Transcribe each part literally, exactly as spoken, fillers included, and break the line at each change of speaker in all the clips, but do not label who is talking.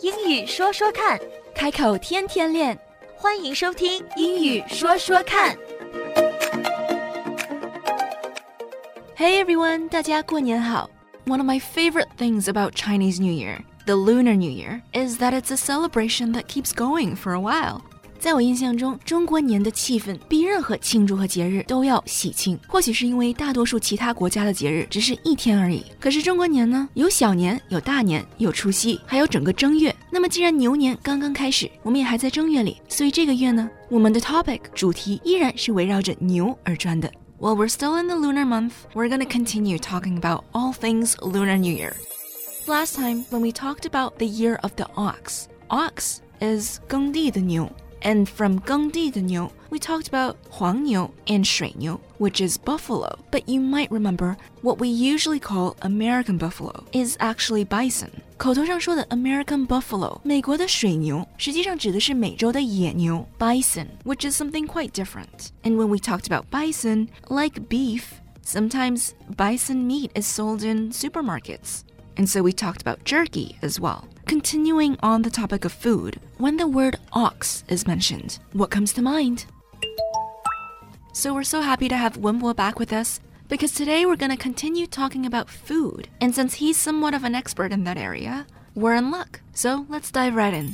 英语说说看，
开口天天练，
欢迎收听
英语说说看。Hey everyone， 大家过年好。One of my favorite things about Chinese New Year, the Lunar New Year, is that it's a celebration that keeps going for a while.在我印象中，中国年的气氛比任何庆祝和节日都要喜庆。或许是因为大多数其他国家的节日只是一天而已，可是中国年呢，有小年，有大年，有除夕，还有整个正月。那么既然牛年刚刚开始，我们也还在正月里，所以这个月呢，我们的 topic 主题依然是围绕着牛而转的。While we're still in the lunar month, we're going to continue talking about all things Lunar New Year. Last time, when we talked about the year of the ox, ox is 耕地的牛。And from 耕地的牛, we talked about 黄牛 and 水牛, which is buffalo. But you might remember what we usually call American buffalo is actually bison. 口头上说的 American buffalo, 美国的水牛, 实际上指的是美洲的野牛 bison, which is something quite different. And when we talked about bison, like beef, sometimes bison meat is sold in supermarkets. And so we talked about jerky as well.Continuing on the topic of food, when the word ox is mentioned, what comes to mind? So we're so happy to have Wenbo back with us, because today we're going to continue talking about food. And since he's somewhat of an expert in that area, we're in luck. So let's dive right in.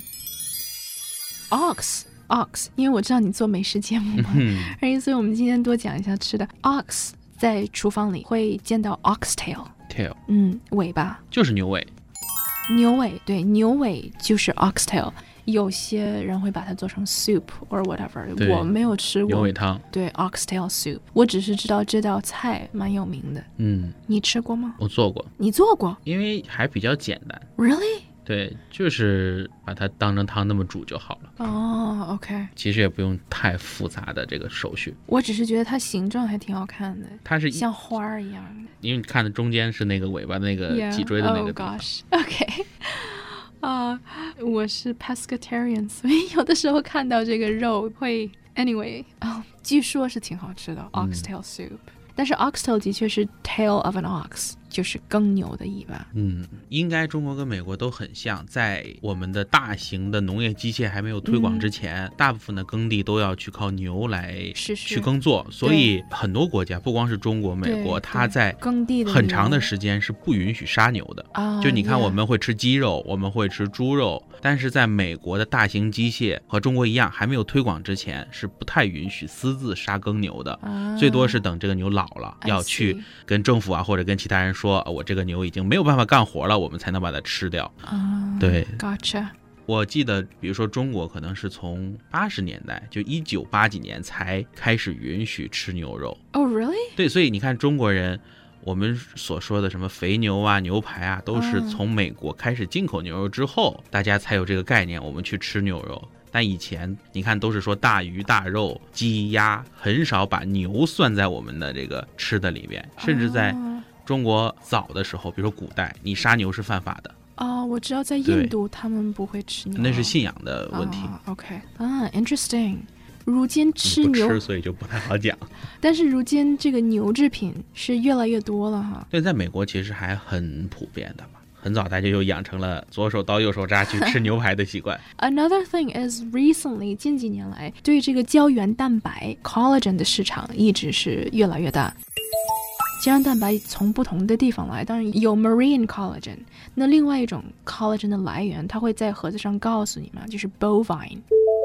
Ox, ox, 因为我知道你做美食节目嘛，而且所以我们今天多讲一下吃的。Ox 在厨房里会见到 oxtail，tail， 嗯，尾巴，
就是牛尾。
牛尾，对，牛尾就是 oxtail， 有些人会把它做成 soup or whatever， 我没有吃过
牛尾汤，
对 oxtail soup， 我只是知道这道菜蛮有名的。
嗯，
你吃过吗？
我做过。
你做过？
因为还比较简单。
Really？
对，就是把它当成汤那么煮就好了。
哦、oh, OK，
其实也不用太复杂的这个手续。
我只是觉得它形状还挺好看的，
它是
像花一样的。
因为你看的中间是那个尾巴那个脊椎的那个地方。
Yeah, oh gosh, OK 啊、uh, 我是 pescatarian， 所以有的时候看到这个肉会 anyway， 哦，据说是挺好吃的 oxtail soup、嗯、但是 oxtail 的确是 tail of an ox， 就是耕牛的尾巴。
嗯，应该中国跟美国都很像，在我们的大型的农业机械还没有推广之前、嗯、大部分的耕地都要去靠牛来去耕作，是是，所以很多国家不光是中国美国，它在很长的时间是不允许杀牛的。就你看我们会吃鸡肉、啊、我们会吃猪肉，但是在美国的大型机械和中国一样还没有推广之前是不太允许私自杀耕牛的、啊、最多是等这个牛老了要去跟政府啊或者跟其他人说我这个牛已经没有办法干活了，我们才能把它吃掉、啊、对
Gotcha。
我记得比如说中国可能是从八十年代就一九八几年才开始允许吃牛肉。
Oh really？
对，所以你看中国人我们所说的什么肥牛啊牛排啊都是从美国开始进口牛肉之后、嗯、大家才有这个概念我们去吃牛肉。但以前你看都是说大鱼大肉鸡鸭，很少把牛算在我们的这个吃的里边，甚至在中国早的时候比如说古代你杀牛是犯法的。
哦，我知道在印度他们不会吃牛，
那是信仰的问题、
啊、OK 啊 interesting。 如今吃牛
不吃所以就不太好讲，
但是如今这个牛制品是越来越多了哈。
对，在美国其实还很普遍的嘛，很早大家就养成了左手刀右手扎去吃牛排的习惯。
Another thing is recently 近几年来对这个胶原蛋白 collagen 的市场一直是越来越大。胶原蛋白从不同的地方来，当然有 marine collagen， 那另外一种 collagen 的来源它会在盒子上告诉你们，就是 bovine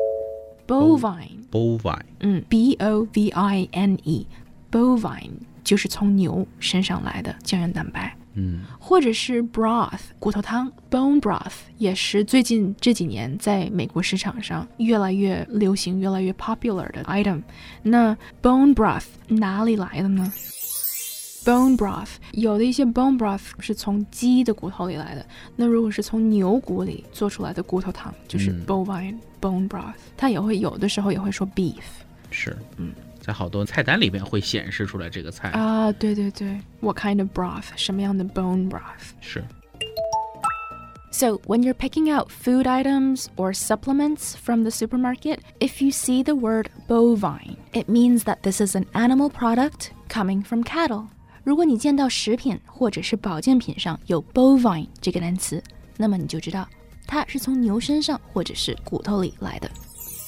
bovine
bovine
嗯 B O V I N E bovine 就是从牛身上来的胶原蛋白。
嗯，
或者是 broth 骨头汤 bone broth 也是最近这几年在美国市场上越来越流行越来越 popular 的 item。 那 bone broth 哪里来的呢？ bone broth 有的一些 bone broth 是从鸡的骨头里来的，那如果是从牛骨里做出来的骨头汤就是 bovine、嗯、bone broth， 它也会有的时候也会说 beef。
是，嗯，在好多菜单里面会显示出来这个菜
啊，对对对 what kind of broth 什么样的 bone broth。
是。
So when you're picking out food items or supplements from the supermarket, if you see the word bovine, it means that this is an animal product coming from cattle. 如果你见到食品或者是保健品上有 bovine 这个单词，那么你就知道它是从牛身上或者是骨头里来的。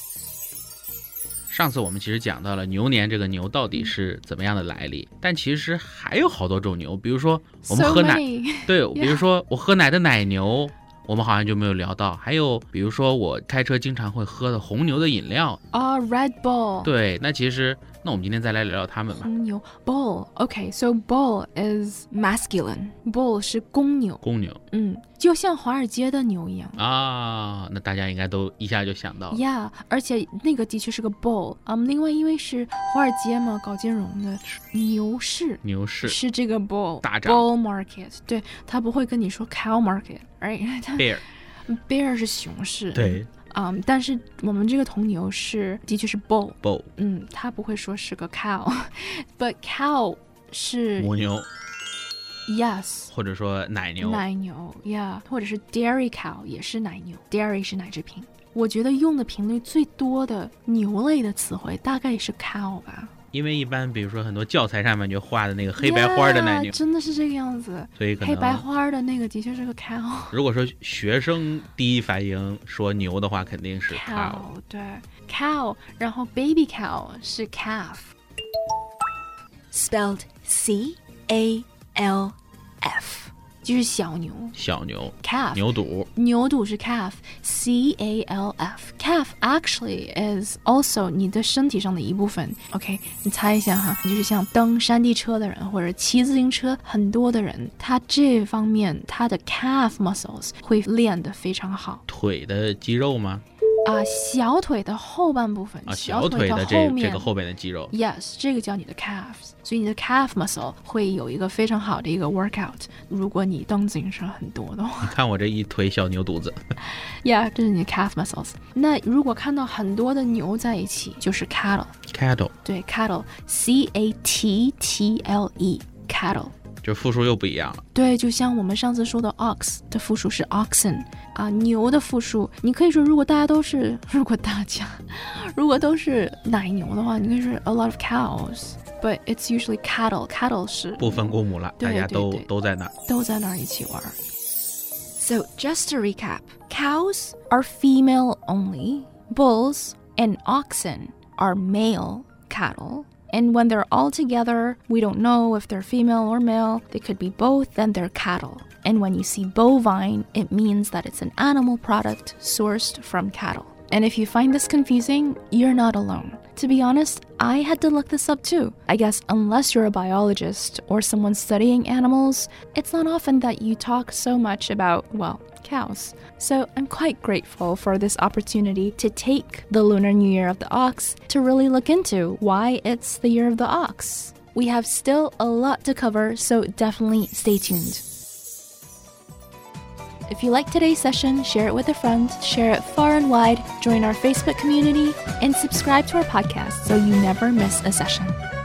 上次我们其实讲到了牛年这个牛到底是怎么样的来历，但其实还有好多种牛，比如说我们喝奶，
so
对，比如说我喝奶的奶牛，我们好像就没有聊到。还有比如说我开车经常会喝的红牛的饮料
啊、oh, Red Bull。
对，那其实那我们今天再来聊聊它们吧。
红牛 Bull OK So Bull is masculine Bull 是公牛
公牛
嗯，就像华尔街的牛一样
啊，那大家应该都一下就想到了
Yeah 而且那个的确是个 Bull、um, 另外因为是华尔街嘛，搞金融的牛市
牛市
是这个 Bull
大涨
Bull market 对，他不会跟你说 cow market right
Bear
Bear 是熊市
对
嗯、um, 但是我们这个铜牛是的确是 bull
bull
嗯，他不会说是个 cow but cow 是
母牛
yes
或者说奶牛
奶牛 yeah 或者是 dairy cow 也是奶牛 dairy 是奶制品。我觉得用的频率最多的牛类的词汇大概是 cow 吧，
因为一般比如说很多教材上面就画的那个黑白花的奶牛、
yeah, 真的是这个样子，
所以可能
黑白花的那个的确是个 cow。
如果说学生第一反应说牛的话肯定是 cow,
cow 对 cow 然后 baby cow 是 calf
spelled C A L F
就是小牛
小牛
calf
牛肚
牛肚是 calf C A L F calf actually is also 你的身体上的一部分 OK 你猜一下哈，就是像蹬山地车的人或者骑自行车很多的人，他这方面他的 calf muscles 会练得非常好。
腿的肌肉吗？
啊、呃，小腿的后半部分
啊，
小
腿的这这个后边的肌肉
Yes 这个叫你的 calves， 所以你的 calf muscle 会有一个非常好的一个 workout， 如果你蹬自行车很多的话。
你看我这一腿小牛肚子
Yeah 这是你的 calf muscles。 那如果看到很多的牛在一起就是 cattle
cattle
对 cattle C A T T L E cattle
就复数又不一样了。
对，就像我们上次说的 ox 的复数是 oxen 啊，牛的复数你可以说如果大家都是如果大家如果都是奶牛的话，你可以说 a lot of cows but it's usually cattle cattle 是
不分公母了，大家都都在那儿
都在那儿一起玩。 So just to recap, cows are female only, bulls and oxen are male cattle, and when they're all together, we don't know if they're female or male. They could be both, then they're cattle. And when you see bovine, it means that it's an animal product sourced from cattle. And if you find this confusing, you're not alone. To be honest, I had to look this up too. I guess unless you're a biologist or someone studying animals, it's not often that you talk so much about, well, cows. So I'm quite grateful for this opportunity to take the Lunar New Year of the Ox to really look into why it's the Year of the Ox. We have still a lot to cover, so definitely stay tuned. If you like today's session, share it with a friend, share it far and wide, join our Facebook community, and subscribe to our podcast so you never miss a session.